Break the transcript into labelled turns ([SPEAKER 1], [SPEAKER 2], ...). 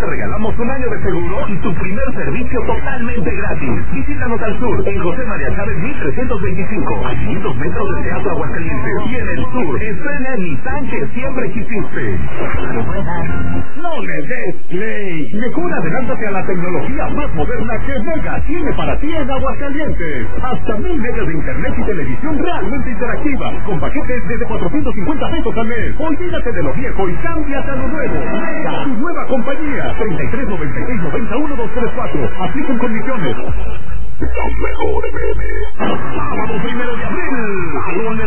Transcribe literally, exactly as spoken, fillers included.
[SPEAKER 1] te regalamos un año de seguro y tu primer servicio totalmente gratis. Visítanos al sur, en José María Chávez mil trescientos veinticinco, a quinientos metros del Teatro Aguascalientes. Y en el sur, estrena el Nissan que siempre quisiste. No le des play. Mejor adelántate a la tecnología más moderna que Mega tiene para ti en Aguascalientes. Hasta mil megas de internet y televisión realmente interactiva, con paquetes desde cuatrocientos cincuenta pesos al mes. Olvídate de lo viejo y cámbiate a lo nuevo. Mega, tu nueva compañía. treinta y tres noventa y seis noventa y uno doscientos treinta y cuatro. Aplican condiciones. Lo mejor M M. Sábado primero de abril.